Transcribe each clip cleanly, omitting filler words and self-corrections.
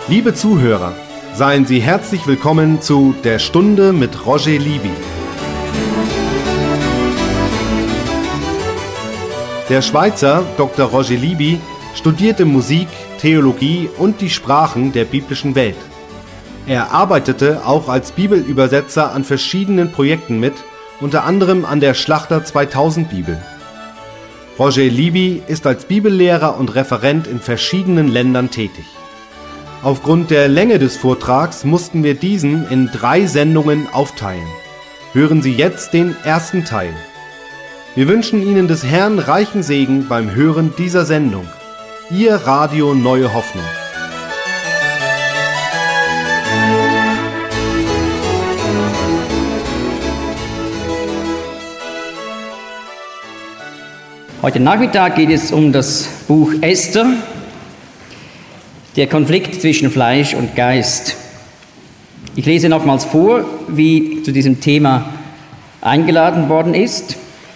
Liebe Zuhörer, seien Sie herzlich willkommen zu Der Stunde mit Roger Libby. Der Schweizer Dr. Roger Libby studierte Musik, Theologie und die Sprachen der biblischen Welt. Er arbeitete auch als Bibelübersetzer an verschiedenen Projekten mit, unter anderem an der Schlachter 2000 Bibel. Roger Libby ist als Bibellehrer und Referent in verschiedenen Ländern tätig. Aufgrund der Länge des Vortrags mussten wir diesen in 3 Sendungen aufteilen. Hören Sie jetzt den ersten Teil. Wir wünschen Ihnen des Herrn reichen Segen beim Hören dieser Sendung. Ihr Radio Neue Hoffnung. Heute Nachmittag geht es um das Buch Esther, der Konflikt zwischen Fleisch und Geist. Ich lese nochmals vor, wie zu diesem Thema eingeladen worden ist.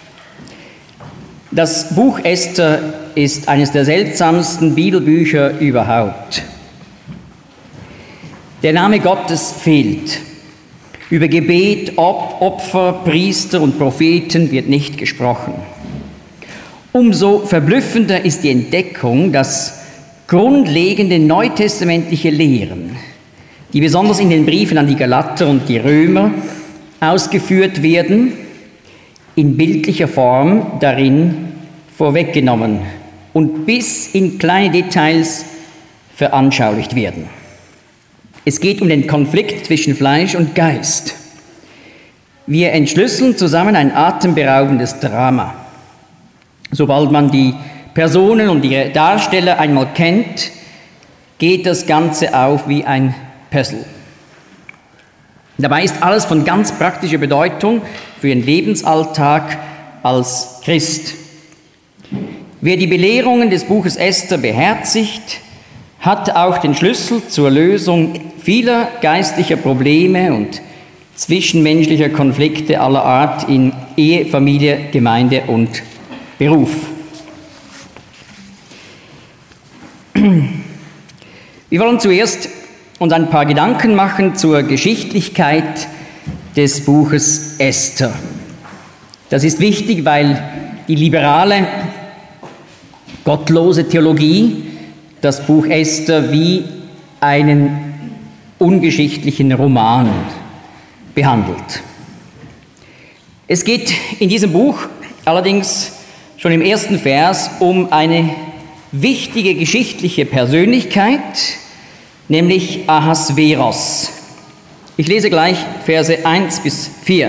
Das Buch Esther ist eines der seltsamsten Bibelbücher überhaupt. Der Name Gottes fehlt. Über Gebet, Opfer, Priester und Propheten wird nicht gesprochen. Umso verblüffender ist die Entdeckung, dass grundlegende neutestamentliche Lehren, die besonders in den Briefen an die Galater und die Römer ausgeführt werden, in bildlicher Form darin vorweggenommen und bis in kleine Details veranschaulicht werden. Es geht um den Konflikt zwischen Fleisch und Geist. Wir entschlüsseln zusammen ein atemberaubendes Drama. Sobald man die Personen und ihre Darsteller einmal kennt, geht das Ganze auf wie ein Puzzle. Dabei ist alles von ganz praktischer Bedeutung für Ihren Lebensalltag als Christ. Wer die Belehrungen des Buches Esther beherzigt, hat auch den Schlüssel zur Lösung vieler geistlicher Probleme und zwischenmenschlicher Konflikte aller Art in Ehe, Familie, Gemeinde und Beruf. Wir wollen zuerst uns ein paar Gedanken machen zur Geschichtlichkeit des Buches Esther. Das ist wichtig, weil die liberale, gottlose Theologie das Buch Esther wie einen ungeschichtlichen Roman behandelt. Es geht in diesem Buch allerdings schon im ersten Vers um eine wichtige geschichtliche Persönlichkeit, nämlich Ahasveros. Ich lese gleich Verse 1 bis 4.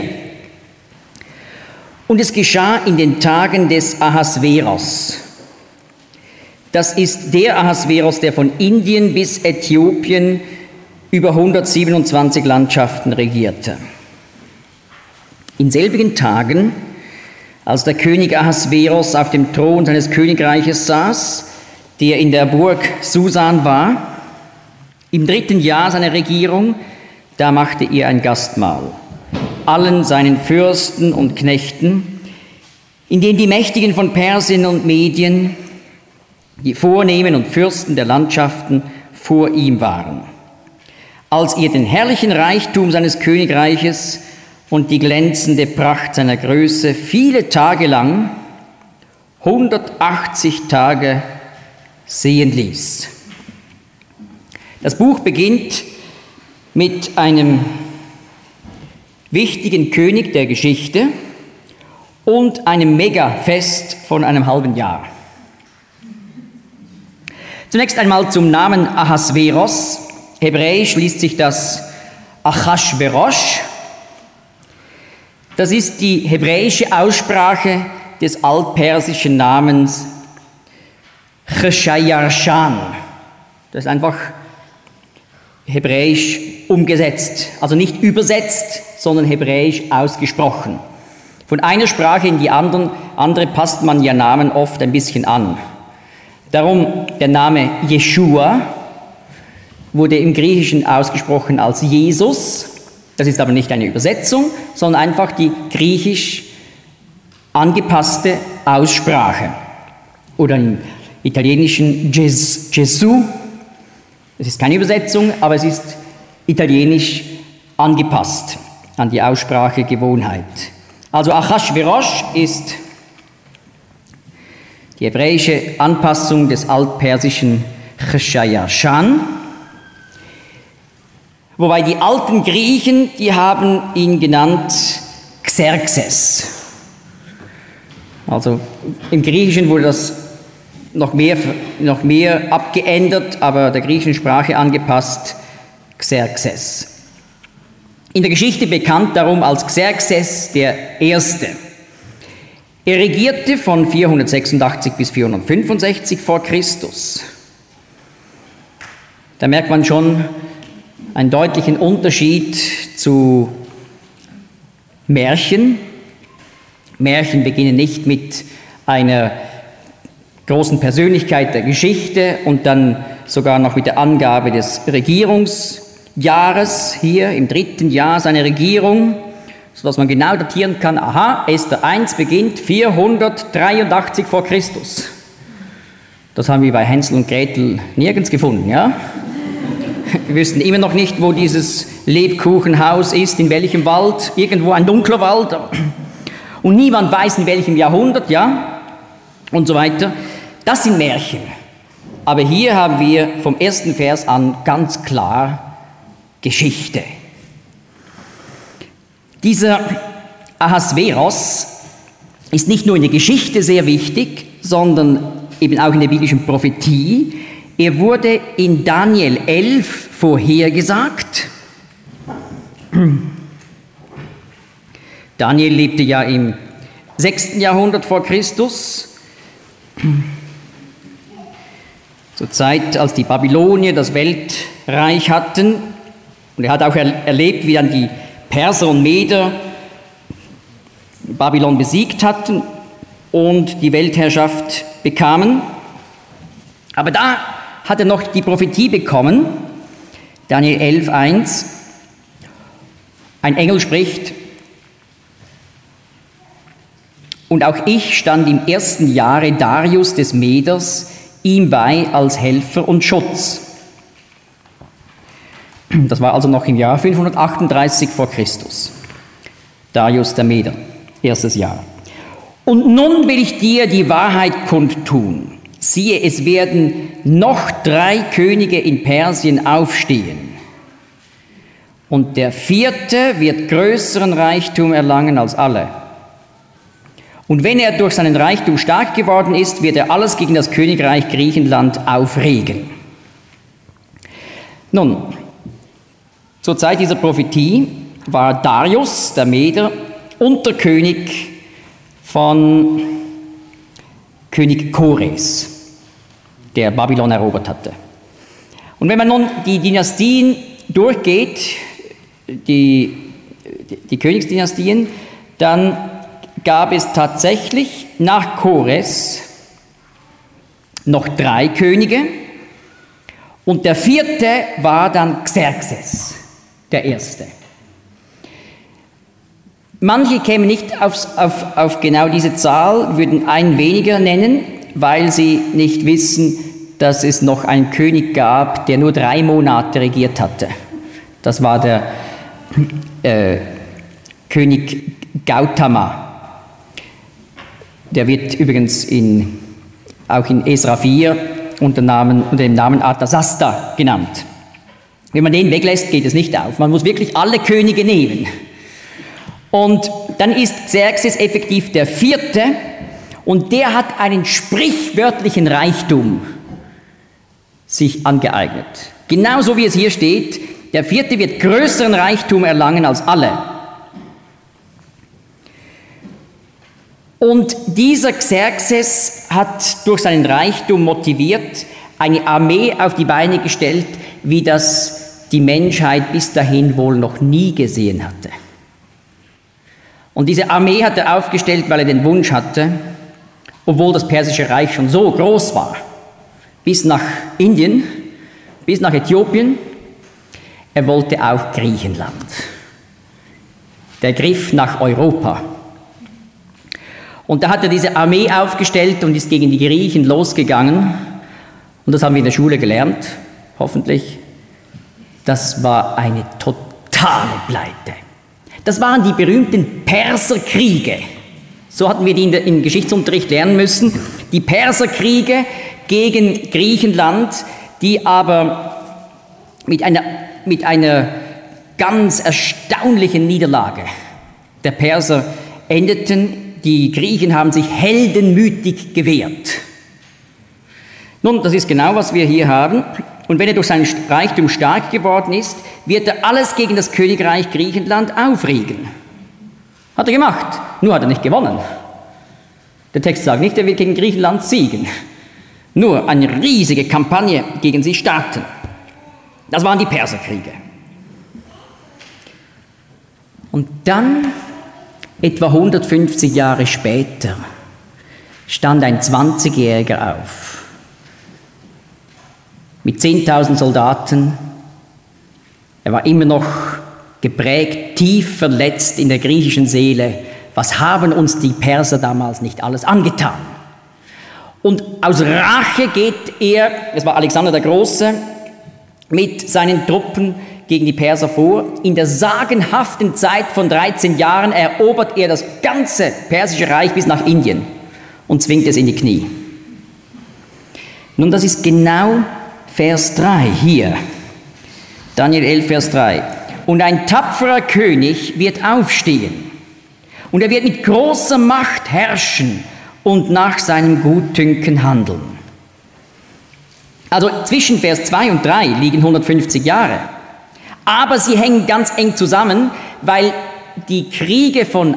Und es geschah in den Tagen des Ahasveros. Das ist der Ahasveros, der von Indien bis Äthiopien über 127 Landschaften regierte. In selbigen Tagen, als der König Ahasveros auf dem Thron seines Königreiches saß, der in der Burg Susan war, im 3. Jahr seiner Regierung, da machte er ein Gastmahl, allen seinen Fürsten und Knechten, in dem die Mächtigen von Persien und Medien, die Vornehmen und Fürsten der Landschaften vor ihm waren. Als er den herrlichen Reichtum seines Königreiches und die glänzende Pracht seiner Größe viele Tage lang, 180 Tage sehen ließ. Das Buch beginnt mit einem wichtigen König der Geschichte und einem Megafest von einem halben Jahr. Zunächst einmal zum Namen Ahasveros. Hebräisch liest sich das Achashverosh. Das ist die hebräische Aussprache des altpersischen Namens Cheshayarshan. Das ist einfach hebräisch umgesetzt, also nicht übersetzt, sondern hebräisch ausgesprochen. Von einer Sprache in die andere passt man ja Namen oft ein bisschen an. Darum der Name Jeschua wurde im Griechischen ausgesprochen als Jesus. Das ist aber nicht eine Übersetzung, sondern einfach die griechisch angepasste Aussprache. Oder im Italienischen Gesù Es ist keine Übersetzung, aber es ist italienisch angepasst an die Aussprachegewohnheit. Also Achashverosh ist die hebräische Anpassung des altpersischen Cheshayashan, wobei die alten Griechen, die haben ihn genannt Xerxes. Also im Griechischen wurde das noch mehr abgeändert, aber der griechischen Sprache angepasst, Xerxes. In der Geschichte bekannt darum als Xerxes der Erste. Er regierte von 486 bis 465 vor Christus. Da merkt man schon einen deutlichen Unterschied zu Märchen. Märchen beginnen nicht mit einer großen Persönlichkeit der Geschichte und dann sogar noch mit der Angabe des Regierungsjahres, hier im 3. Jahr seiner Regierung, sodass man genau datieren kann, aha, Esther 1 beginnt 483 vor Christus. Das haben wir bei Hänsel und Gretel nirgends gefunden, ja? Wir wüssten immer noch nicht, wo dieses Lebkuchenhaus ist, in welchem Wald, irgendwo ein dunkler Wald. Und niemand weiß, in welchem Jahrhundert, ja? Und so weiter. Das sind Märchen. Aber hier haben wir vom ersten Vers an ganz klar Geschichte. Dieser Ahasveros ist nicht nur in der Geschichte sehr wichtig, sondern eben auch in der biblischen Prophetie. Er wurde in Daniel 11 vorhergesagt. Daniel lebte ja im 6. Jahrhundert vor Christus. Zur Zeit, als die Babylonier das Weltreich hatten. Und er hat auch erlebt, wie dann die Perser und Meder Babylon besiegt hatten und die Weltherrschaft bekamen. Aber da hat er noch die Prophetie bekommen, Daniel 11,1. Ein Engel spricht: Und auch ich stand im 1. Jahre Darius des Meders ihm bei als Helfer und Schutz. Das war also noch im Jahr 538 vor Christus. Darius der Meder, 1. Jahr. Und nun will ich dir die Wahrheit kundtun. Siehe, es werden noch 3 Könige in Persien aufstehen. Und der 4. wird größeren Reichtum erlangen als alle. Und wenn er durch seinen Reichtum stark geworden ist, wird er alles gegen das Königreich Griechenland aufregen. Nun, zur Zeit dieser Prophetie war Darius, der Meder, Unterkönig von König Kores, der Babylon erobert hatte. Und wenn man nun die Dynastien durchgeht, die Königsdynastien, dann gab es tatsächlich nach Kores noch 3 Könige und der 4. war dann Xerxes, der Erste. Manche kämen nicht auf genau diese Zahl, würden einen weniger nennen, weil sie nicht wissen, dass es noch einen König gab, der nur 3 Monate regiert hatte. Das war der König Gautama. Der wird übrigens auch in Esra 4 unter dem Namen Arthasasta genannt. Wenn man den weglässt, geht es nicht auf. Man muss wirklich alle Könige nehmen. Und dann ist Xerxes effektiv der 4. und der hat einen sprichwörtlichen Reichtum sich angeeignet. Genauso wie es hier steht, der 4. wird größeren Reichtum erlangen als alle. Und dieser Xerxes hat durch seinen Reichtum motiviert, eine Armee auf die Beine gestellt, wie das die Menschheit bis dahin wohl noch nie gesehen hatte. Und diese Armee hat er aufgestellt, weil er den Wunsch hatte, obwohl das Persische Reich schon so groß war, bis nach Indien, bis nach Äthiopien, er wollte auch Griechenland. Der Griff nach Europa. Und da hat er diese Armee aufgestellt und ist gegen die Griechen losgegangen. Und das haben wir in der Schule gelernt. hoffentlich. Das war eine totale Pleite. Das waren die berühmten Perserkriege. So hatten wir die im Geschichtsunterricht lernen müssen. Die Perserkriege gegen Griechenland, die aber mit einer ganz erstaunlichen Niederlage der Perser endeten. Die Griechen haben sich heldenmütig gewehrt. Nun, das ist genau, was wir hier haben. Und wenn er durch seinen Reichtum stark geworden ist, wird er alles gegen das Königreich Griechenland aufregen. Hat er gemacht, nur hat er nicht gewonnen. Der Text sagt nicht, er wird gegen Griechenland siegen. Nur eine riesige Kampagne gegen sie starten. Das waren die Perserkriege. Und dann, etwa 150 Jahre später, stand ein 20-Jähriger auf. Mit 10.000 Soldaten. Er war immer noch geprägt, tief verletzt in der griechischen Seele. Was haben uns die Perser damals nicht alles angetan? Und aus Rache geht er, das war Alexander der Große, mit seinen Truppen gegen die Perser vor. In der sagenhaften Zeit von 13 Jahren erobert er das ganze persische Reich bis nach Indien und zwingt es in die Knie. Nun, das ist genau Vers 3 hier. Daniel 11, Vers 3. Und ein tapferer König wird aufstehen und er wird mit großer Macht herrschen und nach seinem Gutdünken handeln. Also zwischen Vers 2 und 3 liegen 150 Jahre. Aber sie hängen ganz eng zusammen, weil die Kriege von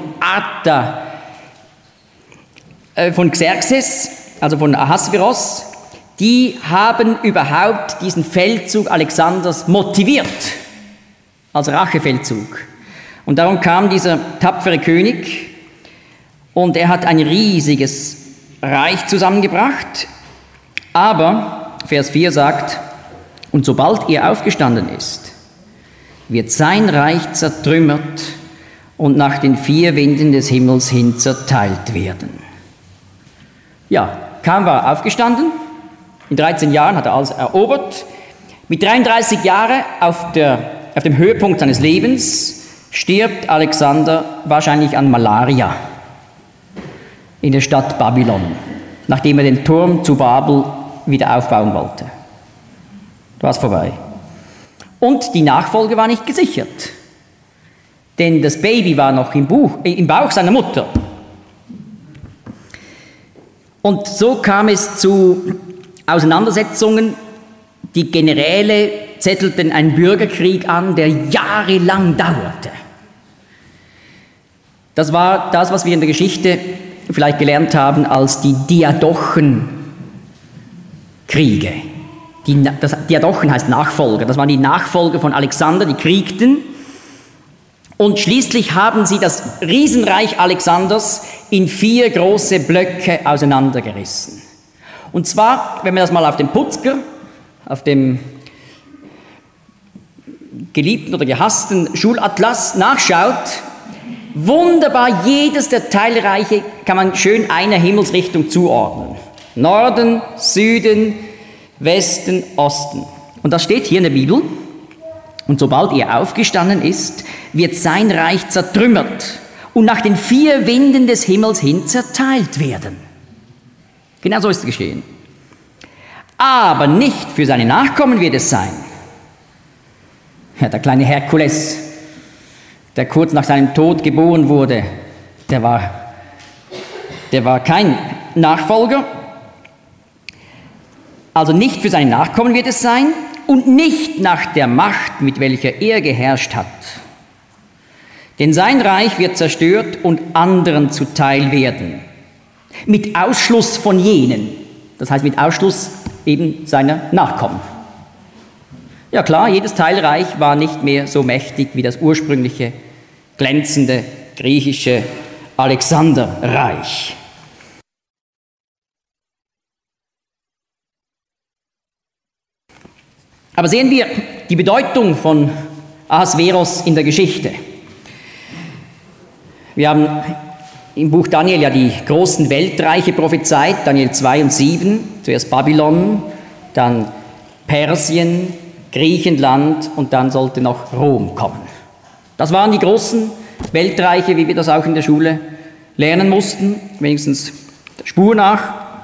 von Xerxes, also von Ahasveros, die haben überhaupt diesen Feldzug Alexanders motiviert, als Rachefeldzug. Und darum kam dieser tapfere König und er hat ein riesiges Reich zusammengebracht. Aber, Vers 4 sagt, und sobald er aufgestanden ist, wird sein Reich zertrümmert und nach den 4 Winden des Himmels hin zerteilt werden. Ja, kaum war er aufgestanden, in 13 Jahren hat er alles erobert. Mit 33 Jahren auf dem Höhepunkt seines Lebens stirbt Alexander wahrscheinlich an Malaria in der Stadt Babylon, nachdem er den Turm zu Babel wieder aufbauen wollte. Da war es vorbei. Und die Nachfolge war nicht gesichert, denn das Baby war noch im Bauch seiner Mutter. Und so kam es zu Auseinandersetzungen. Die Generäle zettelten einen Bürgerkrieg an, der jahrelang dauerte. Das war das, was wir in der Geschichte vielleicht gelernt haben als die Diadochenkriege. Diadochen heißt Nachfolger. Das waren die Nachfolger von Alexander, die kriegten. Und schließlich haben sie das Riesenreich Alexanders in 4 große Blöcke auseinandergerissen. Und zwar, wenn man das mal auf dem Putzger, auf dem geliebten oder gehassten Schulatlas nachschaut, wunderbar, jedes der Teilreiche kann man schön einer Himmelsrichtung zuordnen. Norden, Süden, Westen, Osten. Und das steht hier in der Bibel. Und sobald er aufgestanden ist, wird sein Reich zertrümmert und nach den 4 Winden des Himmels hin zerteilt werden. Genau so ist es geschehen. Aber nicht für seine Nachkommen wird es sein. Ja, der kleine Herkules, der kurz nach seinem Tod geboren wurde, der war kein Nachfolger. Also nicht für seine Nachkommen wird es sein und nicht nach der Macht, mit welcher er geherrscht hat. Denn sein Reich wird zerstört und anderen zuteil werden. Mit Ausschluss von jenen. Das heißt mit Ausschluss eben seiner Nachkommen. Ja klar, jedes Teilreich war nicht mehr so mächtig wie das ursprüngliche, glänzende, griechische Alexanderreich. Aber sehen wir die Bedeutung von Ahasveros in der Geschichte. Wir haben im Buch Daniel ja die großen Weltreiche prophezeit, Daniel 2 und 7, zuerst Babylon, dann Persien, Griechenland und dann sollte noch Rom kommen. Das waren die großen Weltreiche, wie wir das auch in der Schule lernen mussten, wenigstens der Spur nach.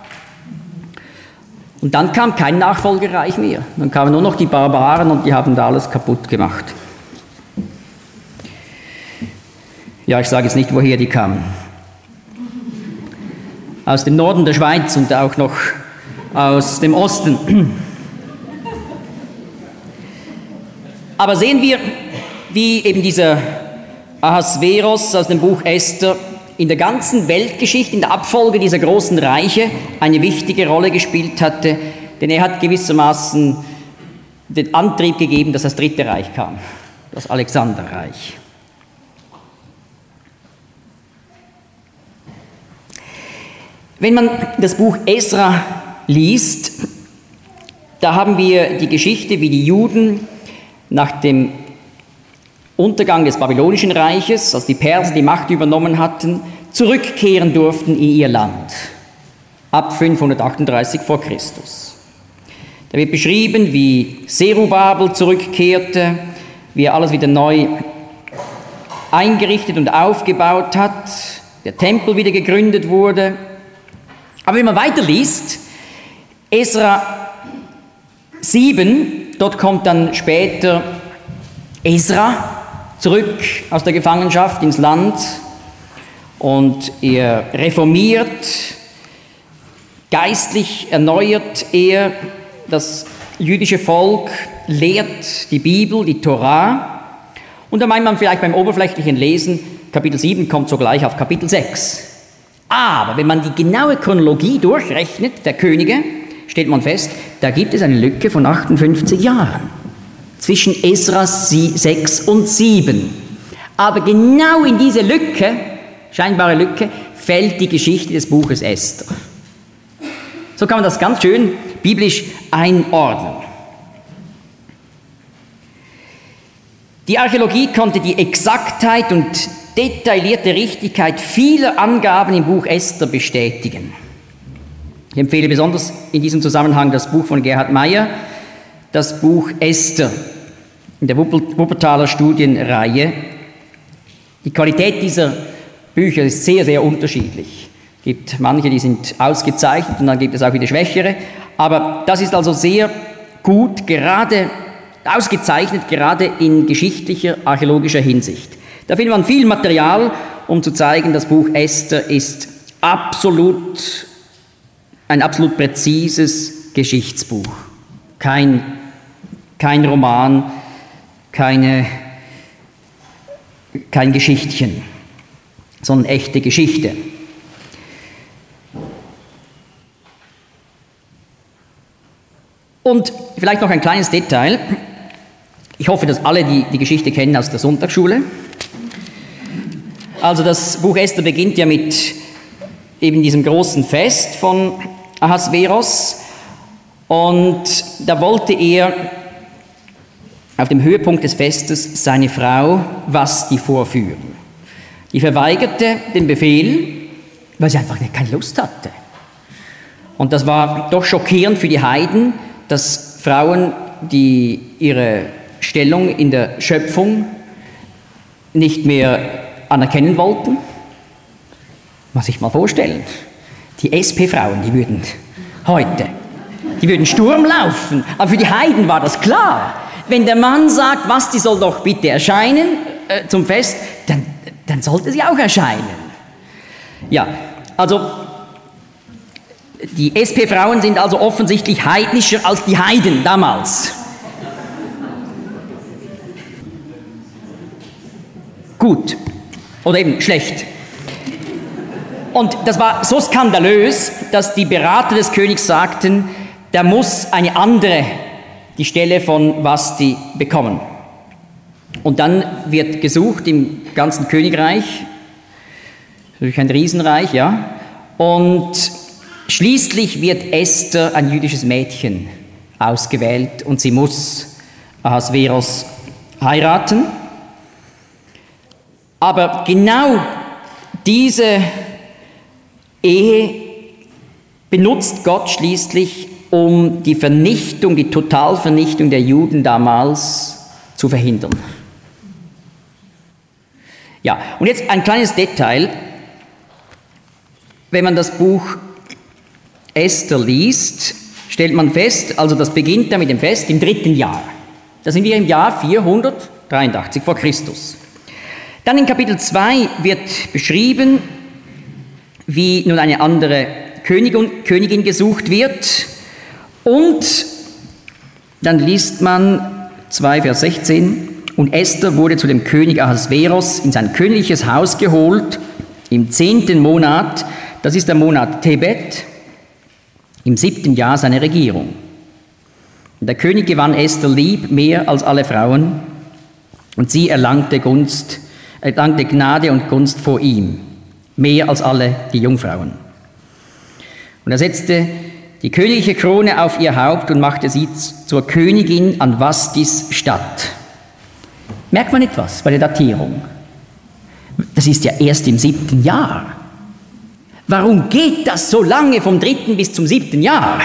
Und dann kam kein Nachfolgereich mehr. Dann kamen nur noch die Barbaren und die haben da alles kaputt gemacht. Ja, ich sage jetzt nicht, woher die kamen. Aus dem Norden der Schweiz und auch noch aus dem Osten. Aber sehen wir, wie eben dieser Ahasveros aus dem Buch Esther in der ganzen Weltgeschichte, in der Abfolge dieser großen Reiche eine wichtige Rolle gespielt hatte, denn er hat gewissermaßen den Antrieb gegeben, dass das Dritte Reich kam, das Alexanderreich. Wenn man das Buch Esra liest, da haben wir die Geschichte, wie die Juden nach dem Untergang des Babylonischen Reiches, als die Perser die Macht übernommen hatten, zurückkehren durften in ihr Land, ab 538 vor Christus. Da wird beschrieben, wie Zerubabel zurückkehrte, wie er alles wieder neu eingerichtet und aufgebaut hat, der Tempel wieder gegründet wurde. Aber wenn man weiterliest, Esra 7, dort kommt dann später Esra zurück aus der Gefangenschaft ins Land und er reformiert, geistlich erneuert er das jüdische Volk, lehrt die Bibel, die Torah und da meint man vielleicht beim oberflächlichen Lesen, Kapitel 7 kommt sogleich auf Kapitel 6. Aber wenn man die genaue Chronologie durchrechnet, der Könige, stellt man fest, da gibt es eine Lücke von 58 Jahren. Zwischen Esra 6 und 7. Aber genau in diese Lücke, scheinbare Lücke, fällt die Geschichte des Buches Esther. So kann man das ganz schön biblisch einordnen. Die Archäologie konnte die Exaktheit und detaillierte Richtigkeit vieler Angaben im Buch Esther bestätigen. Ich empfehle besonders in diesem Zusammenhang das Buch von Gerhard Meyer, das Buch Esther in der Wuppertaler Studienreihe. Die Qualität dieser Bücher ist sehr, sehr unterschiedlich. Es gibt manche, die sind ausgezeichnet und dann gibt es auch wieder schwächere. Aber das ist also sehr gut, gerade ausgezeichnet, gerade in geschichtlicher, archäologischer Hinsicht. Da findet man viel Material, um zu zeigen, das Buch Esther ist ein absolut präzises Geschichtsbuch. Kein Roman, kein Geschichtchen, sondern echte Geschichte. Und vielleicht noch ein kleines Detail. Ich hoffe, dass alle die Geschichte kennen aus der Sonntagsschule. Also das Buch Esther beginnt ja mit eben diesem großen Fest von Ahasveros. Und da wollte er auf dem Höhepunkt des Festes seine Frau Vashti vorführen. Die verweigerte den Befehl, weil sie einfach keine Lust hatte. Und das war doch schockierend für die Heiden, dass Frauen, die ihre Stellung in der Schöpfung nicht mehr anerkennen wollten. Muss ich mal vorstellen, die SP-Frauen, die würden Sturm laufen. Aber für die Heiden war das klar. Wenn der Mann sagt, Vashti soll doch bitte erscheinen zum Fest, dann sollte sie auch erscheinen. Ja, also die SP-Frauen sind also offensichtlich heidnischer als die Heiden damals. Gut oder eben schlecht. Und das war so skandalös, dass die Berater des Königs sagten, da muss eine andere die Stelle von Vashti bekommen. Und dann wird gesucht im ganzen Königreich, natürlich ein Riesenreich, ja, und schließlich wird Esther, ein jüdisches Mädchen, ausgewählt und sie muss Ahasveros heiraten. Aber genau diese Ehe benutzt Gott schließlich, um die Vernichtung, die Totalvernichtung der Juden damals zu verhindern. Ja, und jetzt ein kleines Detail. Wenn man das Buch Esther liest, stellt man fest, also das beginnt da mit dem Fest im 3. Jahr. Da sind wir im Jahr 483 vor Christus. Dann in Kapitel 2 wird beschrieben, wie nun eine andere Königin gesucht wird. Und dann liest man 2, Vers 16, und Esther wurde zu dem König Ahasveros in sein königliches Haus geholt, im 10. Monat, das ist der Monat Tebet, im 7. Jahr seiner Regierung. Und der König gewann Esther lieb mehr als alle Frauen, und sie erlangte Gnade und Gunst vor ihm, mehr als alle die Jungfrauen. Und er setzte die königliche Krone auf ihr Haupt und machte sie zur Königin an Vastis Stadt. Merkt man etwas bei der Datierung? Das ist ja erst im 7. Jahr. Warum geht das so lange vom 3. bis zum 7. Jahr?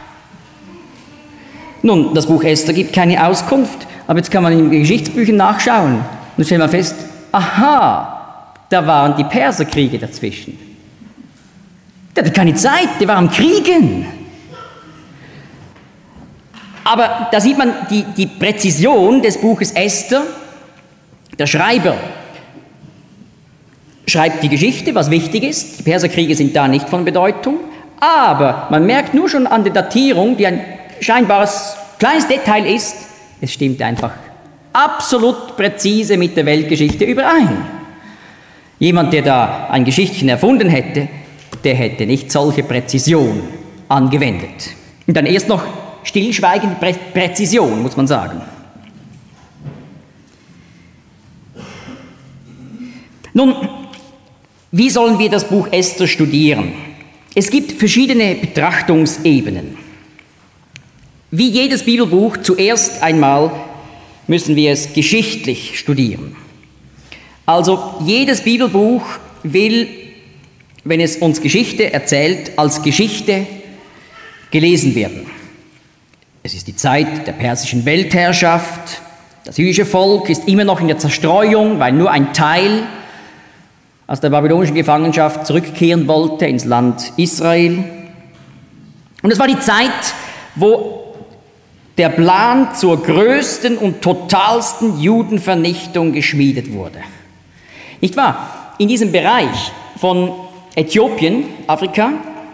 Nun, das Buch Esther gibt keine Auskunft, aber jetzt kann man in den Geschichtsbüchern nachschauen. Und dann stellt man fest, aha, da waren die Perserkriege dazwischen. Der hatte keine Zeit, der war am Kriegen. Aber da sieht man die Präzision des Buches Esther. Der Schreiber schreibt die Geschichte, was wichtig ist. Die Perserkriege sind da nicht von Bedeutung. Aber man merkt nur schon an der Datierung, die ein scheinbares kleines Detail ist, es stimmt einfach absolut präzise mit der Weltgeschichte überein. Jemand, der da ein Geschichtchen erfunden hätte, der hätte nicht solche Präzision angewendet. Und dann erst noch stillschweigende Präzision, muss man sagen. Nun, wie sollen wir das Buch Esther studieren? Es gibt verschiedene Betrachtungsebenen. Wie jedes Bibelbuch, zuerst einmal müssen wir es geschichtlich studieren. Also jedes Bibelbuch will, wenn es uns Geschichte erzählt, als Geschichte gelesen werden. Es ist die Zeit der persischen Weltherrschaft. Das jüdische Volk ist immer noch in der Zerstreuung, weil nur ein Teil aus der babylonischen Gefangenschaft zurückkehren wollte ins Land Israel. Und es war die Zeit, wo der Plan zur größten und totalsten Judenvernichtung geschmiedet wurde. Nicht wahr? In diesem Bereich von Äthiopien, Afrika,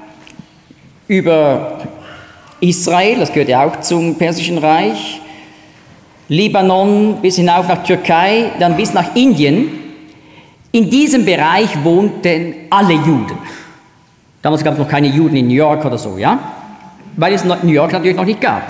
über Israel, das gehört ja auch zum Persischen Reich, Libanon bis hinauf nach Türkei, dann bis nach Indien. In diesem Bereich wohnten alle Juden. Damals gab es noch keine Juden in New York oder so, ja? Weil es New York natürlich noch nicht gab.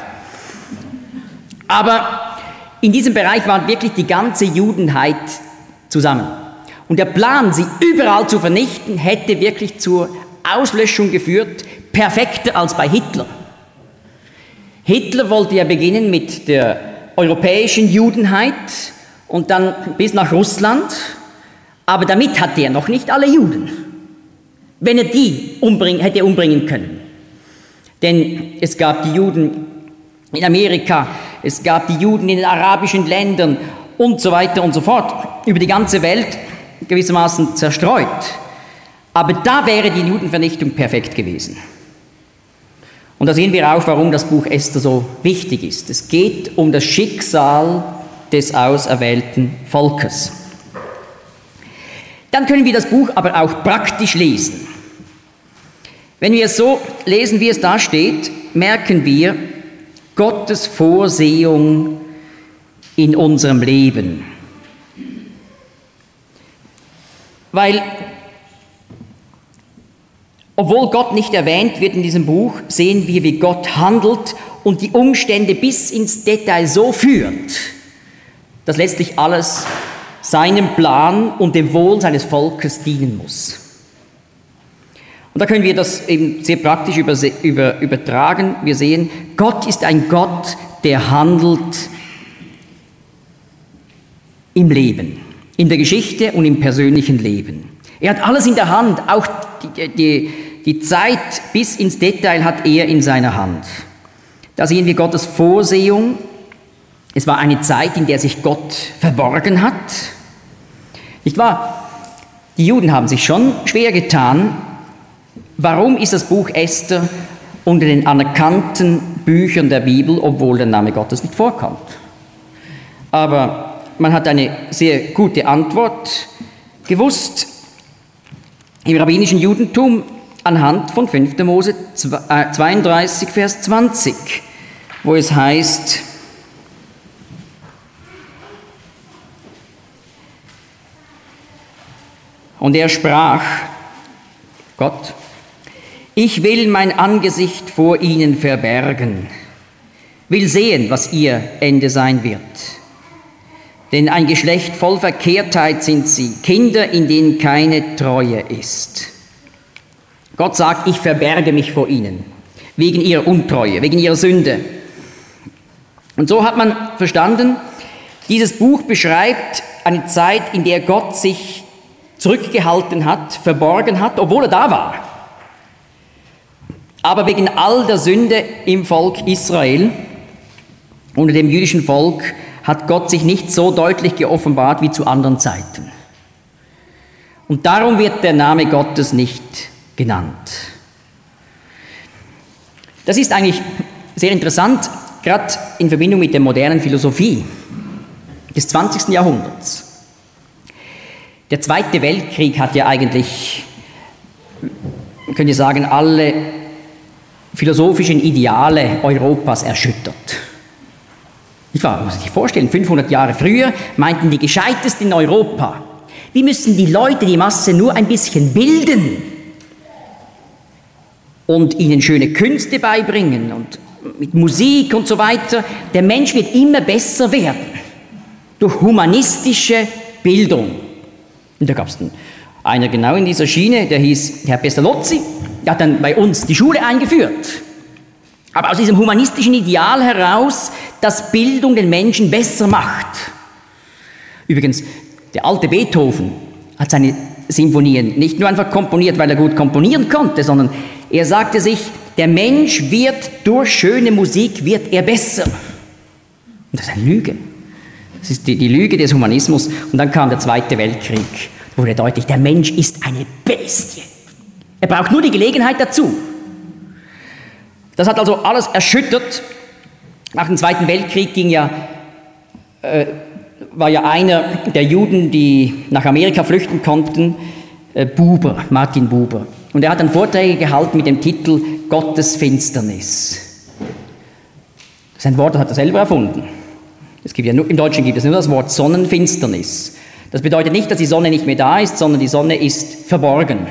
Aber in diesem Bereich war wirklich die ganze Judenheit zusammen. Und der Plan, sie überall zu vernichten, hätte wirklich zur Auslöschung geführt, perfekter als bei Hitler. Hitler wollte ja beginnen mit der europäischen Judenheit und dann bis nach Russland. Aber damit hatte er noch nicht alle Juden, wenn er die hätte umbringen können. Denn es gab die Juden in Amerika, es gab die Juden in den arabischen Ländern und so weiter und so fort, über die ganze Welt gewissermaßen zerstreut. Aber da wäre die Judenvernichtung perfekt gewesen. Und da sehen wir auch, warum das Buch Esther so wichtig ist. Es geht um das Schicksal des auserwählten Volkes. Dann können wir das Buch aber auch praktisch lesen. Wenn wir es so lesen, wie es da steht, merken wir Gottes Vorsehung in unserem Leben. Weil, obwohl Gott nicht erwähnt wird in diesem Buch, sehen wir, wie Gott handelt und die Umstände bis ins Detail so führt, dass letztlich alles seinem Plan und dem Wohl seines Volkes dienen muss. Und da können wir das eben sehr praktisch übertragen. Wir sehen, Gott ist ein Gott, der handelt im Leben, in der Geschichte und im persönlichen Leben. Er hat alles in der Hand, auch die Zeit bis ins Detail hat er in seiner Hand. Da sehen wir Gottes Vorsehung. Es war eine Zeit, in der sich Gott verborgen hat. Nicht wahr? Die Juden haben sich schon schwer getan. Warum ist das Buch Esther unter den anerkannten Büchern der Bibel, obwohl der Name Gottes nicht vorkommt? Aber man hat eine sehr gute Antwort gewusst im rabbinischen Judentum anhand von 5. Mose 32, Vers 20, wo es heißt: Und er sprach, Gott, ich will mein Angesicht vor ihnen verbergen, will sehen, was ihr Ende sein wird. Denn ein Geschlecht voll Verkehrtheit sind sie, Kinder, in denen keine Treue ist. Gott sagt, ich verberge mich vor ihnen, wegen ihrer Untreue, wegen ihrer Sünde. Und so hat man verstanden, dieses Buch beschreibt eine Zeit, in der Gott sich zurückgehalten hat, verborgen hat, obwohl er da war. Aber wegen all der Sünde im Volk Israel, unter dem jüdischen Volk, hat Gott sich nicht so deutlich geoffenbart wie zu anderen Zeiten. Und darum wird der Name Gottes nicht genannt. Das ist eigentlich sehr interessant, gerade in Verbindung mit der modernen Philosophie des 20. Jahrhunderts. Der Zweite Weltkrieg hat ja eigentlich, man könnte sagen, alle philosophischen Ideale Europas erschüttert. Nicht wahr? Man muss sich vorstellen, 500 Jahre früher meinten die Gescheitesten in Europa, wir müssen die Leute, die Masse nur ein bisschen bilden und ihnen schöne Künste beibringen und mit Musik und so weiter. Der Mensch wird immer besser werden durch humanistische Bildung. Und da gab es einer genau in dieser Schiene, der hieß Herr Pestalozzi, der hat dann bei uns die Schule eingeführt. Aber aus diesem humanistischen Ideal heraus, dass Bildung den Menschen besser macht. Übrigens, der alte Beethoven hat seine Sinfonien nicht nur einfach komponiert, weil er gut komponieren konnte, sondern er sagte sich, der Mensch wird durch schöne Musik, wird er besser. Und das ist eine Lüge. Das ist die Lüge des Humanismus. Und dann kam der Zweite Weltkrieg, wurde deutlich, der Mensch ist eine Bestie. Er braucht nur die Gelegenheit dazu. Das hat also alles erschüttert. Nach dem Zweiten Weltkrieg war ja einer der Juden, die nach Amerika flüchten konnten, Buber, Martin Buber. Und er hat dann Vorträge gehalten mit dem Titel Gottes Finsternis. Sein Wort hat er selber erfunden. Im Deutschen gibt es nur das Wort Sonnenfinsternis. Das bedeutet nicht, dass die Sonne nicht mehr da ist, sondern die Sonne ist verborgen.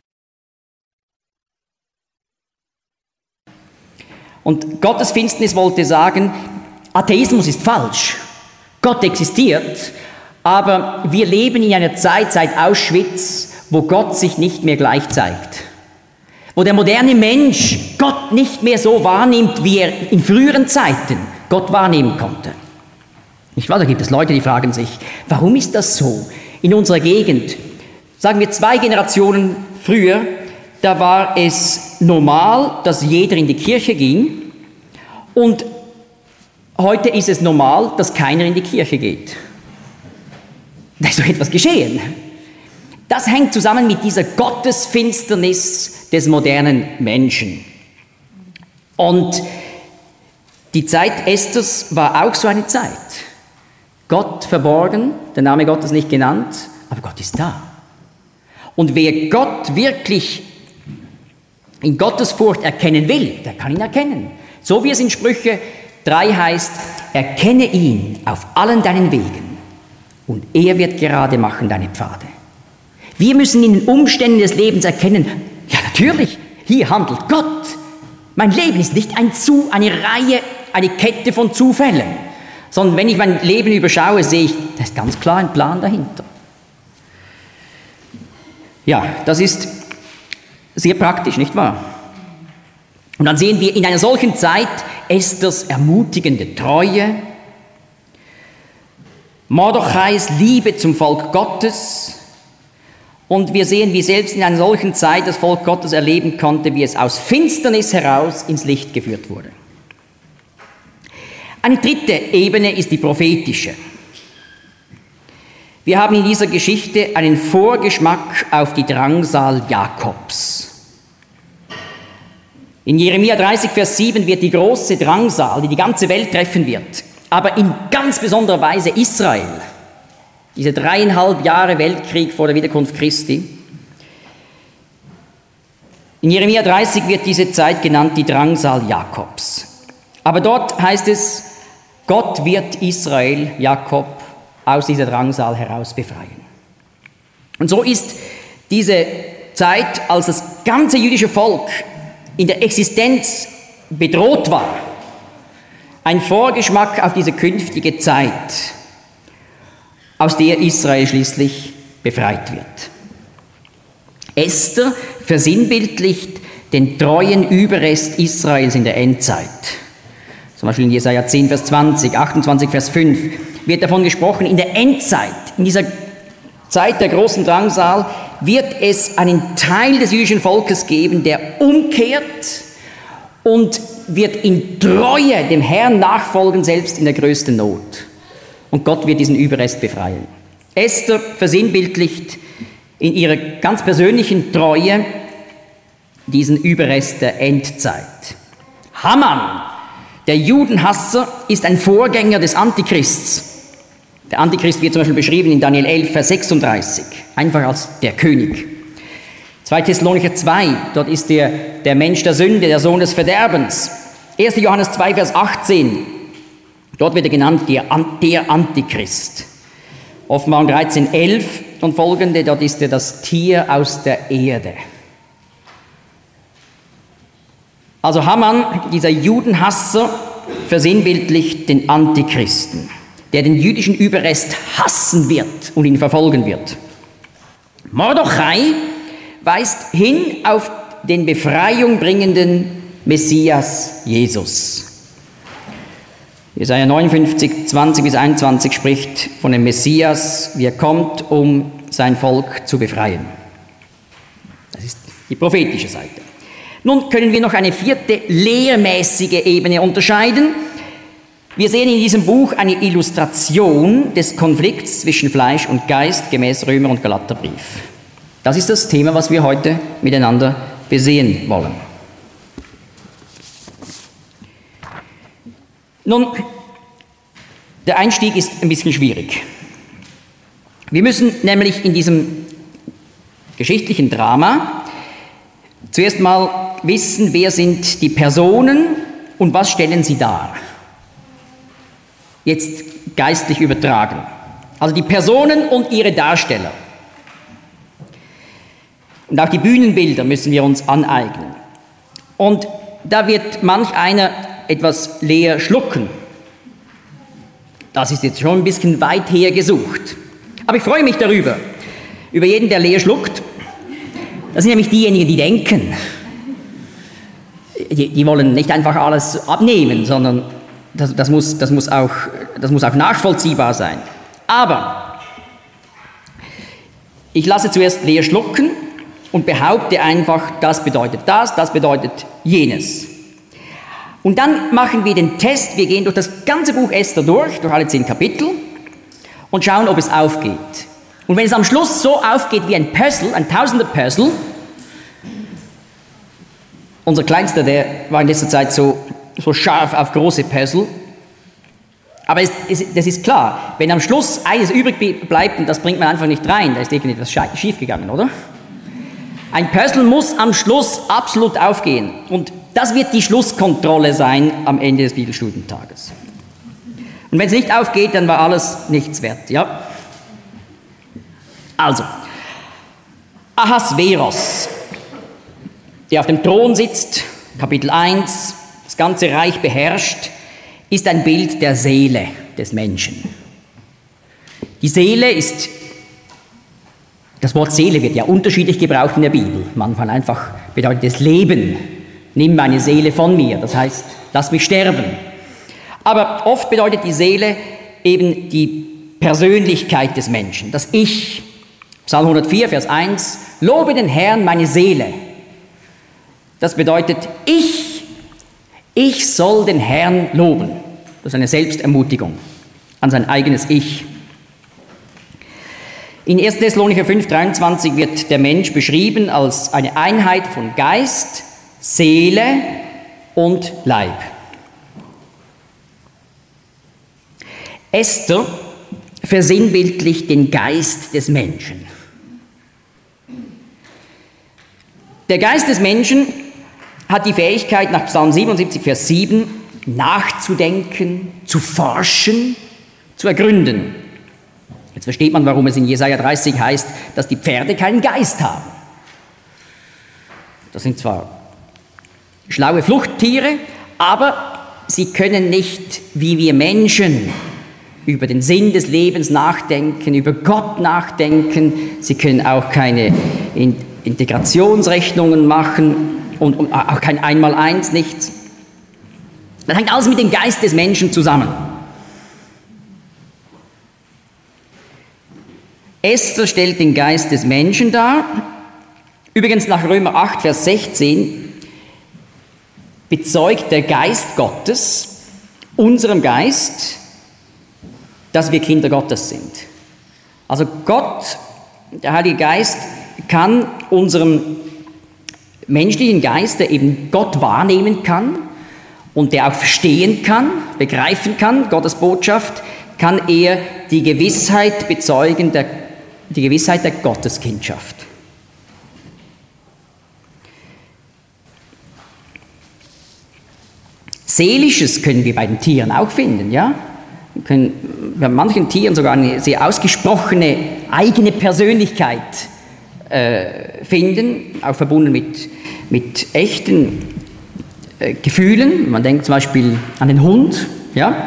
Und Gottes Finsternis wollte sagen, Atheismus ist falsch. Gott existiert, aber wir leben in einer Zeit seit Auschwitz, wo Gott sich nicht mehr gleich zeigt. Wo der moderne Mensch Gott nicht mehr so wahrnimmt, wie er in früheren Zeiten Gott wahrnehmen konnte. Nicht wahr? Da gibt es Leute, die fragen sich, warum ist das so? In unserer Gegend, sagen wir 2 Generationen früher, da war es normal, dass jeder in die Kirche ging, und heute ist es normal, dass keiner in die Kirche geht. Da ist doch etwas geschehen. Das hängt zusammen mit dieser Gottesfinsternis des modernen Menschen. Und die Zeit Esthers war auch so eine Zeit. Gott verborgen, der Name Gottes nicht genannt, aber Gott ist da. Und wer Gott wirklich in Gottesfurcht erkennen will, der kann ihn erkennen. So wie es in Sprüche 3 heißt, erkenne ihn auf allen deinen Wegen und er wird gerade machen deine Pfade. Wir müssen in den Umständen des Lebens erkennen, ja natürlich, hier handelt Gott. Mein Leben ist nicht eine Reihe, eine Kette von Zufällen, sondern wenn ich mein Leben überschaue, sehe ich, da ist ganz klar ein Plan dahinter. Ja, das ist sehr praktisch, nicht wahr? Und dann sehen wir in einer solchen Zeit Esthers ermutigende Treue, Mordechais Liebe zum Volk Gottes, und wir sehen, wie selbst in einer solchen Zeit das Volk Gottes erleben konnte, wie es aus Finsternis heraus ins Licht geführt wurde. Eine dritte Ebene ist die prophetische. Wir haben in dieser Geschichte einen Vorgeschmack auf die Drangsal Jakobs. In Jeremia 30, Vers 7 wird die große Drangsal, die die ganze Welt treffen wird, aber in ganz besonderer Weise Israel, diese 3,5 Jahre Weltkrieg vor der Wiederkunft Christi. In Jeremia 30 wird diese Zeit genannt die Drangsal Jakobs. Aber dort heißt es, Gott wird Israel, Jakob, aus dieser Drangsal heraus befreien. Und so ist diese Zeit, als das ganze jüdische Volk in der Existenz bedroht war, ein Vorgeschmack auf diese künftige Zeit, aus der Israel schließlich befreit wird. Esther versinnbildlicht den treuen Überrest Israels in der Endzeit. Zum Beispiel in Jesaja 10, Vers 20, 28, Vers 5 wird davon gesprochen, in der Endzeit, in dieser Zeit der großen Drangsal, wird es einen Teil des jüdischen Volkes geben, der umkehrt und wird in Treue dem Herrn nachfolgen, selbst in der größten Not. Und Gott wird diesen Überrest befreien. Esther versinnbildlicht in ihrer ganz persönlichen Treue diesen Überrest der Endzeit. Haman, der Judenhasser, ist ein Vorgänger des Antichrists. Der Antichrist wird zum Beispiel beschrieben in Daniel 11, Vers 36, einfach als der König. 2. Thessalonicher 2, dort ist der Mensch der Sünde, der Sohn des Verderbens. 1. Johannes 2, Vers 18, dort wird er genannt der Antichrist. Offenbarung 13, 11 und folgende, dort ist er das Tier aus der Erde. Also Haman, dieser Judenhasser, versinnbildlicht den Antichristen, der den jüdischen Überrest hassen wird und ihn verfolgen wird. Mordechai weist hin auf den Befreiung bringenden Messias Jesus. Jesaja 59, 20 bis 21 spricht von dem Messias, wie er kommt, um sein Volk zu befreien. Das ist die prophetische Seite. Nun können wir noch eine vierte lehrmäßige Ebene unterscheiden. Wir sehen in diesem Buch eine Illustration des Konflikts zwischen Fleisch und Geist gemäß Römer- und Galaterbrief. Das ist das Thema, was wir heute miteinander besehen wollen. Nun, der Einstieg ist ein bisschen schwierig. Wir müssen nämlich in diesem geschichtlichen Drama zuerst mal wissen, wer sind die Personen und was stellen sie dar. Jetzt geistlich übertragen. Also die Personen und ihre Darsteller. Und auch die Bühnenbilder müssen wir uns aneignen. Und da wird manch einer etwas leer schlucken. Das ist jetzt schon ein bisschen weit hergesucht. Aber ich freue mich darüber, über jeden, der leer schluckt. Das sind nämlich diejenigen, die denken. Die wollen nicht einfach alles abnehmen, sondern das muss auch nachvollziehbar sein. Aber ich lasse zuerst leer schlucken und behaupte einfach, das bedeutet das bedeutet jenes. Und dann machen wir den Test, wir gehen durch das ganze Buch Esther durch alle 10 Kapitel und schauen, ob es aufgeht. Und wenn es am Schluss so aufgeht wie ein Puzzle, ein Tausender-Puzzle, unser Kleinster, der war in letzter Zeit so scharf auf große Puzzle, aber das ist klar, wenn am Schluss eines übrig bleibt und das bringt man einfach nicht rein, da ist irgendetwas schiefgegangen, oder? Ein Puzzle muss am Schluss absolut aufgehen und das wird die Schlusskontrolle sein am Ende des Bibelstudientages. Und wenn es nicht aufgeht, dann war alles nichts wert, ja? Also, Ahasveros, der auf dem Thron sitzt, Kapitel 1, das ganze Reich beherrscht, ist ein Bild der Seele des Menschen. Die Seele ist, das Wort Seele wird ja unterschiedlich gebraucht in der Bibel. Manchmal einfach bedeutet es Leben. Nimm meine Seele von mir, das heißt, lass mich sterben. Aber oft bedeutet die Seele eben die Persönlichkeit des Menschen, das Ich. Psalm 104, Vers 1, lobe den Herrn meine Seele. Das bedeutet, ich soll den Herrn loben. Das ist eine Selbstermutigung an sein eigenes Ich. In 1. Thessalonicher 5,23 wird der Mensch beschrieben als eine Einheit von Geist, Seele und Leib. Esther versinnbildlicht den Geist des Menschen. Der Geist des Menschen hat die Fähigkeit, nach Psalm 77, Vers 7, nachzudenken, zu forschen, zu ergründen. Jetzt versteht man, warum es in Jesaja 30 heißt, dass die Pferde keinen Geist haben. Das sind zwar schlaue Fluchttiere, aber sie können nicht, wie wir Menschen, über den Sinn des Lebens nachdenken, über Gott nachdenken. Sie können auch keine Integrationsrechnungen machen und auch kein Einmaleins, nichts. Das hängt alles mit dem Geist des Menschen zusammen. Esther stellt den Geist des Menschen dar. Übrigens nach Römer 8, Vers 16 bezeugt der Geist Gottes unserem Geist, dass wir Kinder Gottes sind. Also Gott, der Heilige Geist, kann unserem menschlichen Geist, der eben Gott wahrnehmen kann und der auch verstehen kann, begreifen kann, Gottes Botschaft, kann er die Gewissheit bezeugen, die Gewissheit der Gotteskindschaft. Seelisches können wir bei den Tieren auch finden, ja? Wir können bei manchen Tieren sogar eine sehr ausgesprochene eigene Persönlichkeit finden, auch verbunden mit echten Gefühlen. Man denkt zum Beispiel an den Hund, ja?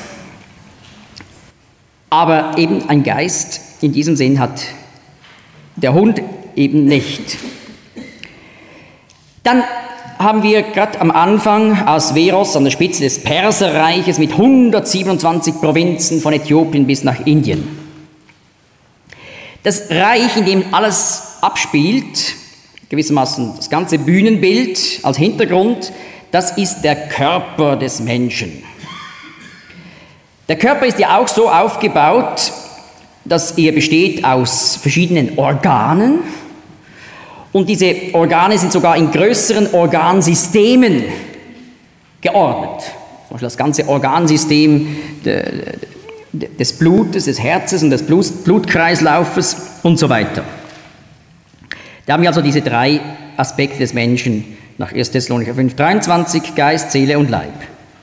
Aber eben ein Geist in diesem Sinn hat der Hund eben nicht. Dann haben wir gerade am Anfang Ahasveros an der Spitze des Perserreiches mit 127 Provinzen von Äthiopien bis nach Indien. Das Reich, in dem alles abspielt, gewissermaßen das ganze Bühnenbild als Hintergrund, das ist der Körper des Menschen. Der Körper ist ja auch so aufgebaut, dass er besteht aus verschiedenen Organen. Und diese Organe sind sogar in größeren Organsystemen geordnet. Zum Beispiel das ganze Organsystem des Blutes, des Herzens und des Blutkreislaufes und so weiter. Da haben wir also diese drei Aspekte des Menschen nach 1. Thessalonicher 5,23, Geist, Seele und Leib.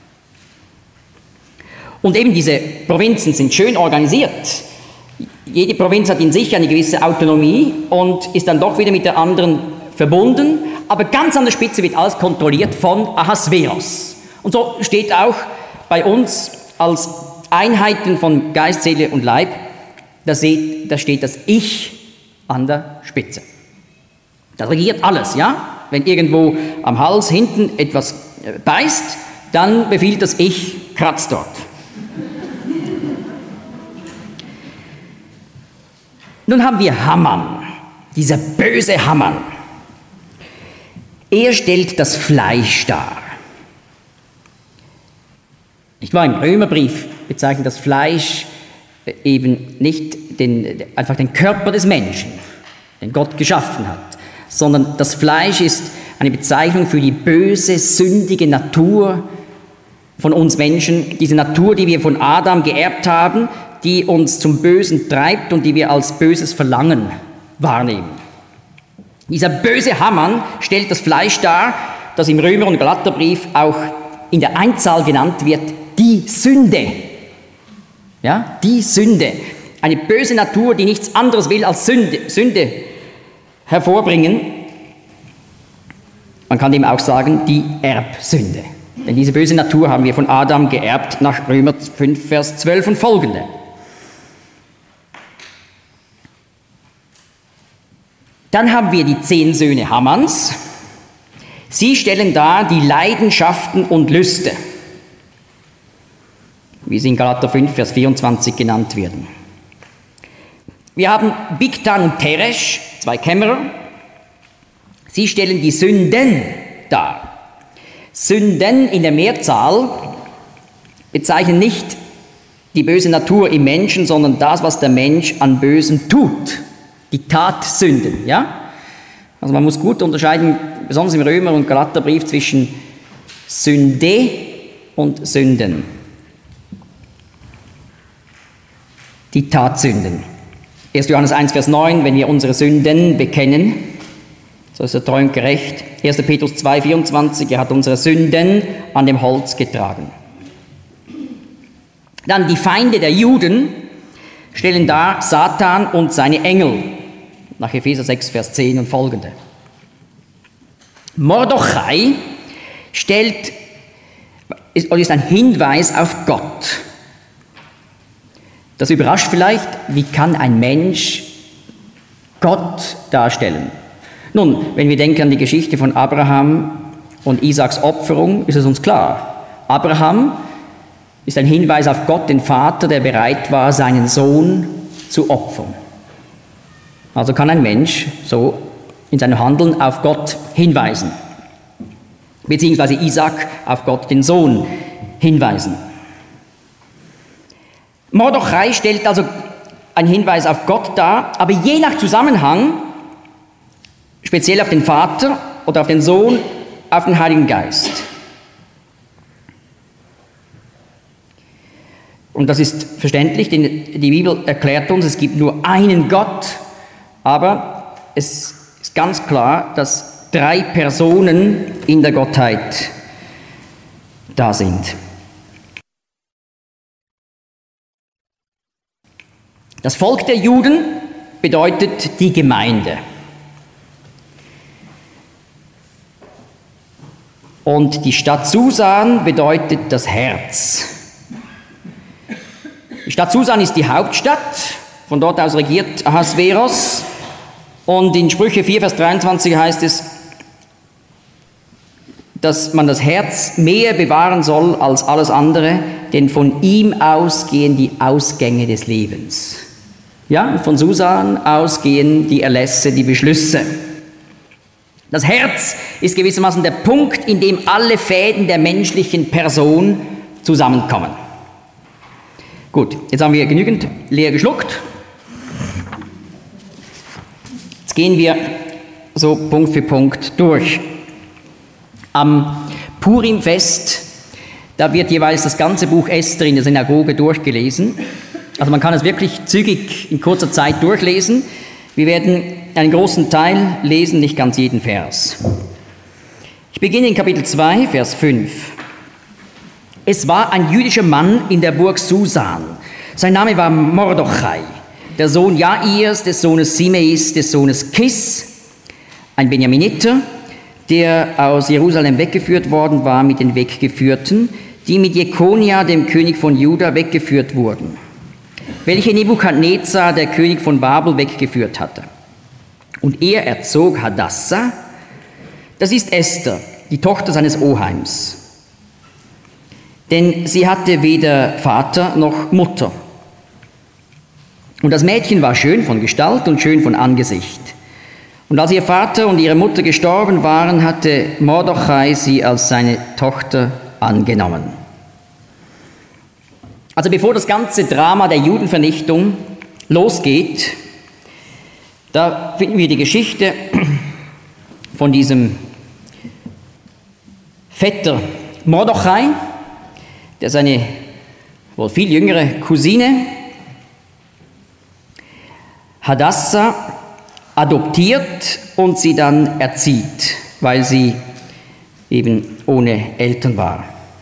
Und eben diese Provinzen sind schön organisiert. Jede Provinz hat in sich eine gewisse Autonomie und ist dann doch wieder mit der anderen verbunden, aber ganz an der Spitze wird alles kontrolliert von Ahasveros. Und so steht auch bei uns als Einheiten von Geist, Seele und Leib, da steht das Ich an der Spitze. Das regiert alles, ja? Wenn irgendwo am Hals hinten etwas beißt, dann befiehlt das Ich, kratzt dort. Nun haben wir Haman, dieser böse Haman. Er stellt das Fleisch dar. Nicht wahr? Im Römerbrief bezeichnet das Fleisch eben nicht einfach den Körper des Menschen, den Gott geschaffen hat, sondern das Fleisch ist eine Bezeichnung für die böse, sündige Natur von uns Menschen, diese Natur, die wir von Adam geerbt haben, die uns zum Bösen treibt und die wir als böses Verlangen wahrnehmen. Dieser böse Haman stellt das Fleisch dar, das im Römer- und Galaterbrief auch in der Einzahl genannt wird, die Sünde. Ja, die Sünde. Eine böse Natur, die nichts anderes will als Sünde hervorbringen. Man kann dem auch sagen, die Erbsünde. Denn diese böse Natur haben wir von Adam geerbt nach Römer 5, Vers 12 und folgende. Dann haben wir die 10 Söhne Hamans. Sie stellen dar die Leidenschaften und Lüste, wie sie in Galater 5, Vers 24 genannt werden. Wir haben Bigtan und Teresh, 2 Kämmerer. Sie stellen die Sünden dar. Sünden in der Mehrzahl bezeichnen nicht die böse Natur im Menschen, sondern das, was der Mensch an Bösem tut. Die Tatsünden, ja? Also man muss gut unterscheiden, besonders im Römer- und Galaterbrief, zwischen Sünde und Sünden. Die Tatsünden. 1. Johannes 1, Vers 9, wenn wir unsere Sünden bekennen, so ist er treu und gerecht. 1. Petrus 2, 24, er hat unsere Sünden an dem Holz getragen. Dann die Feinde der Juden stellen dar Satan und seine Engel, nach Epheser 6, Vers 10 und folgende. Mordochai ist ein Hinweis auf Gott. Das überrascht vielleicht, wie kann ein Mensch Gott darstellen? Nun, wenn wir denken an die Geschichte von Abraham und Isaaks Opferung, ist es uns klar. Abraham ist ein Hinweis auf Gott, den Vater, der bereit war, seinen Sohn zu opfern. Also kann ein Mensch so in seinem Handeln auf Gott hinweisen, beziehungsweise Isaak auf Gott, den Sohn, hinweisen. Mordochai stellt also einen Hinweis auf Gott dar, aber je nach Zusammenhang, speziell auf den Vater oder auf den Sohn, auf den Heiligen Geist. Und das ist verständlich, denn die Bibel erklärt uns, es gibt nur einen Gott, aber es ist ganz klar, dass 3 Personen in der Gottheit da sind. Das Volk der Juden bedeutet die Gemeinde. Und die Stadt Susan bedeutet das Herz. Die Stadt Susan ist die Hauptstadt, von dort aus regiert Ahasveros. Und in Sprüche 4, Vers 23 heißt es, dass man das Herz mehr bewahren soll als alles andere, denn von ihm aus gehen die Ausgänge des Lebens. Ja, von Susan aus gehen die Erlässe, die Beschlüsse. Das Herz ist gewissermaßen der Punkt, in dem alle Fäden der menschlichen Person zusammenkommen. Gut, jetzt haben wir genügend leer geschluckt. Jetzt gehen wir so Punkt für Punkt durch. Am Purimfest, da wird jeweils das ganze Buch Esther in der Synagoge durchgelesen. Also man kann es wirklich zügig in kurzer Zeit durchlesen. Wir werden einen großen Teil lesen, nicht ganz jeden Vers. Ich beginne in Kapitel 2, Vers 5. Es war ein jüdischer Mann in der Burg Susan. Sein Name war Mordochai, der Sohn Jairs, des Sohnes Simeis, des Sohnes Kis, ein Benjaminiter, der aus Jerusalem weggeführt worden war mit den Weggeführten, die mit Jekonia, dem König von Juda, weggeführt wurden, welche Nebukadnezar, der König von Babel, weggeführt hatte. Und er erzog Hadassa, das ist Esther, die Tochter seines Oheims. Denn sie hatte weder Vater noch Mutter. Und das Mädchen war schön von Gestalt und schön von Angesicht. Und als ihr Vater und ihre Mutter gestorben waren, hatte Mordochai sie als seine Tochter angenommen. Also bevor das ganze Drama der Judenvernichtung losgeht, da finden wir die Geschichte von diesem Vetter Mordochai, der seine wohl viel jüngere Cousine Hadassa adoptiert und sie dann erzieht, weil sie eben ohne Eltern war.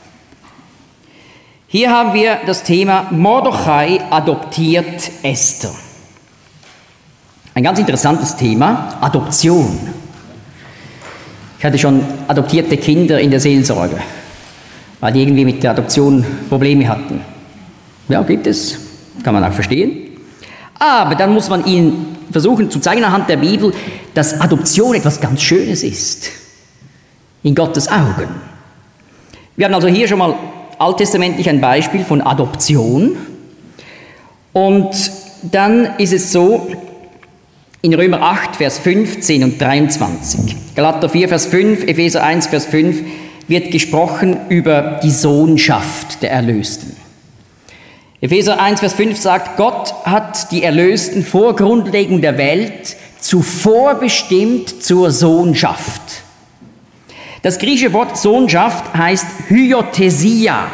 Hier haben wir das Thema Mordochai adoptiert Esther. Ein ganz interessantes Thema, Adoption. Ich hatte schon adoptierte Kinder in der Seelsorge, weil die irgendwie mit der Adoption Probleme hatten. Ja, gibt es, kann man auch verstehen. Aber dann muss man ihnen versuchen zu zeigen anhand der Bibel, dass Adoption etwas ganz Schönes ist, in Gottes Augen. Wir haben also hier schon mal alttestamentlich ein Beispiel von Adoption. Und dann ist es so, in Römer 8, Vers 15 und 23, Galater 4, Vers 5, Epheser 1, Vers 5, wird gesprochen über die Sohnschaft der Erlösten. Epheser 1, Vers 5 sagt, Gott hat die Erlösten vor Grundlegung der Welt zuvor bestimmt zur Sohnschaft. Das griechische Wort Sohnschaft heißt Hyothesia.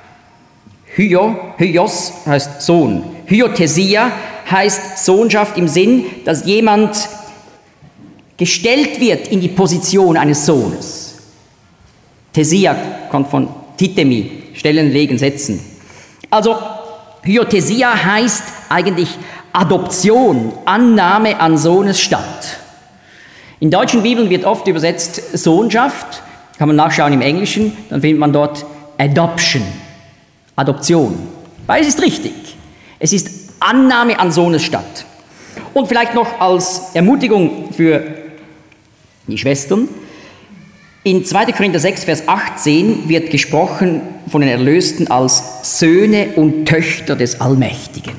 Hyos heißt Sohn. Hyothesia heißt Sohnschaft im Sinn, dass jemand gestellt wird in die Position eines Sohnes. Thesia kommt von Titemi, stellen, legen, setzen. Also Hyothesia heißt eigentlich Adoption, Annahme an Sohnesstatt. In deutschen Bibeln wird oft übersetzt Sohnschaft, kann man nachschauen im Englischen, dann findet man dort Adoption, Adoption. Beides ist richtig. Es ist Annahme an Sohnesstatt. Und vielleicht noch als Ermutigung für die Schwestern, in 2. Korinther 6, Vers 18 wird gesprochen von den Erlösten als Söhne und Töchter des Allmächtigen.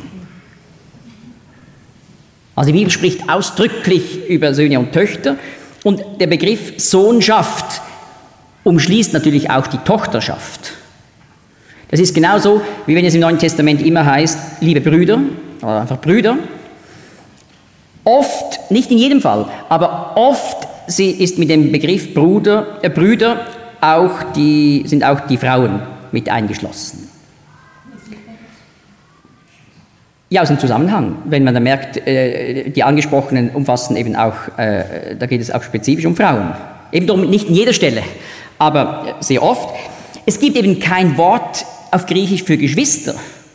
Also die Bibel spricht ausdrücklich über Söhne und Töchter und der Begriff Sohnschaft umschließt natürlich auch die Tochterschaft. Das ist genauso, wie wenn es im Neuen Testament immer heißt, liebe Brüder, oder einfach Brüder. Oft, nicht in jedem Fall, aber oft ist mit dem Begriff Brüder sind auch die Frauen mit eingeschlossen. Ja, aus dem Zusammenhang, wenn man dann merkt, die Angesprochenen umfassen eben auch, da geht es auch spezifisch um Frauen. Eben darum nicht in jeder Stelle, aber sehr oft. Es gibt eben kein Wort auf Griechisch für Geschwister.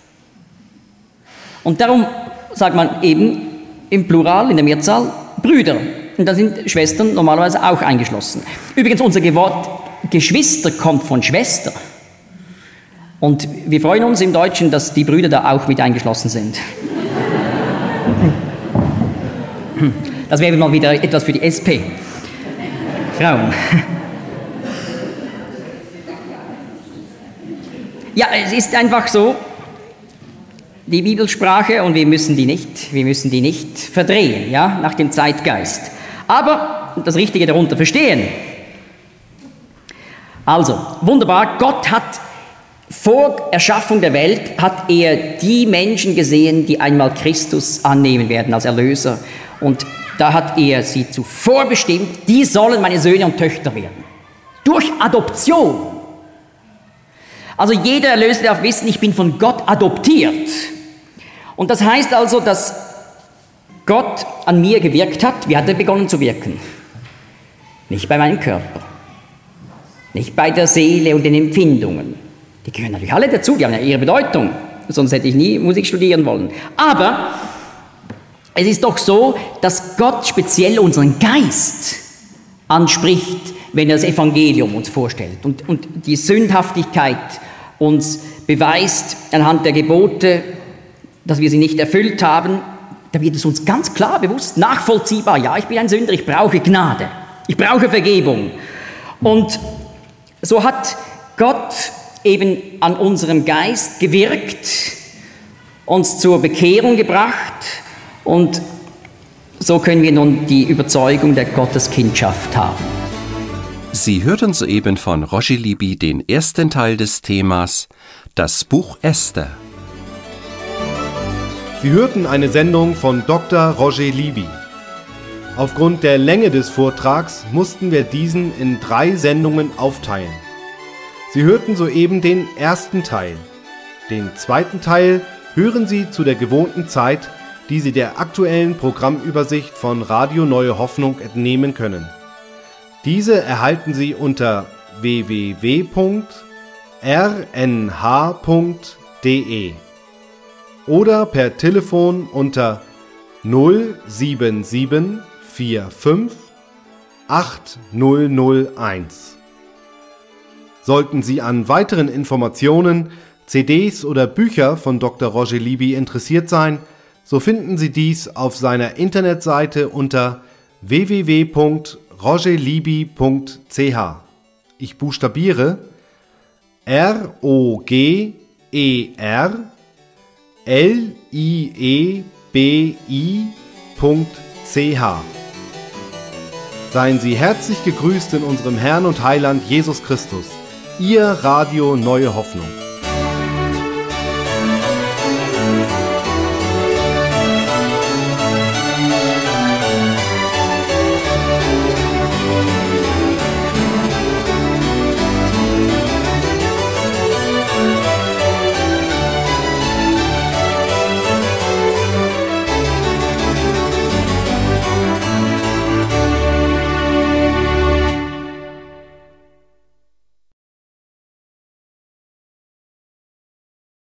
Und darum sagt man eben im Plural, in der Mehrzahl, Brüder. Und da sind Schwestern normalerweise auch eingeschlossen. Übrigens, unser Wort Geschwister kommt von Schwester. Und wir freuen uns im Deutschen, dass die Brüder da auch mit eingeschlossen sind. Das wäre mal wieder etwas für die SP. Frauen. Ja, es ist einfach so, die Bibelsprache, und wir müssen die nicht verdrehen, ja, nach dem Zeitgeist. Aber das Richtige darunter verstehen. Also, wunderbar, Gott hat vor Erschaffung der Welt, hat er die Menschen gesehen, die einmal Christus annehmen werden als Erlöser. Und da hat er sie zuvor bestimmt, die sollen meine Söhne und Töchter werden. Durch Adoption. Also jeder Erlöser darf wissen, ich bin von Gott adoptiert. Und das heißt also, dass Gott an mir gewirkt hat. Wie hat er begonnen zu wirken? Nicht bei meinem Körper, nicht bei der Seele und den Empfindungen. Die gehören natürlich alle dazu, die haben ja ihre Bedeutung. Sonst hätte ich nie Musik studieren wollen. Aber es ist doch so, dass Gott speziell unseren Geist anspricht, wenn er das Evangelium uns vorstellt und die Sündhaftigkeit uns beweist anhand der Gebote, dass wir sie nicht erfüllt haben. Da wird es uns ganz klar, bewusst, nachvollziehbar. Ja, ich bin ein Sünder, ich brauche Gnade, ich brauche Vergebung. Und so hat Gott eben an unserem Geist gewirkt, uns zur Bekehrung gebracht und so können wir nun die Überzeugung der Gotteskindschaft haben. Sie hörten soeben von Roger Libby den ersten Teil des Themas Das Buch Esther. Sie hörten eine Sendung von Dr. Roger Libby. Aufgrund der Länge des Vortrags mussten wir diesen in 3 Sendungen aufteilen. Sie hörten soeben den ersten Teil. Den zweiten Teil hören Sie zu der gewohnten Zeit, die Sie der aktuellen Programmübersicht von Radio Neue Hoffnung entnehmen können. Diese erhalten Sie unter www.rnh.de oder per Telefon unter 07745 8001. Sollten Sie an weiteren Informationen, CDs oder Bücher von Dr. Roger Libby interessiert sein, so finden Sie dies auf seiner Internetseite unter www.rogerlibby.ch. Ich buchstabiere ROGERLIEBI.ch. Seien Sie herzlich gegrüßt in unserem Herrn und Heiland Jesus Christus. Ihr Radio Neue Hoffnung.